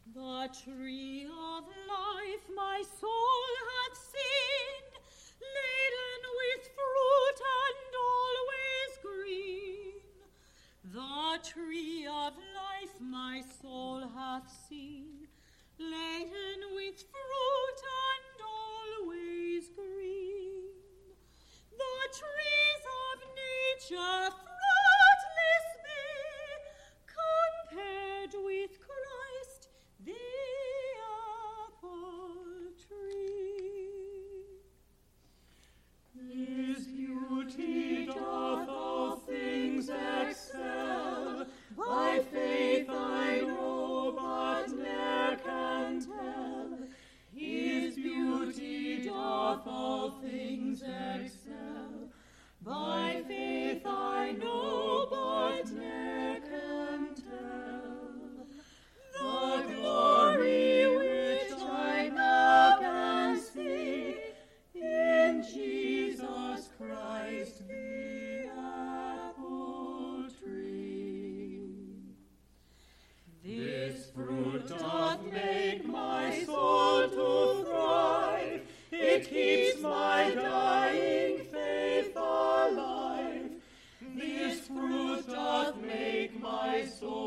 The tree of life my soul hath seen, laden with fruit and always green. The tree of life my soul hath seen, laden with fruit and always green. The trees of nature fruitless be, compared with Christ the apple tree. His beauty doth all things excel, by faith I know, but ne'er can tell. His beauty doth all things excel, by faith I know, but ne'er can tell. The glory which I now can see in Jesus Christ the apple tree. This fruit doth make my soul to thrive, it keeps my dying faith alive. This fruit doth make my soul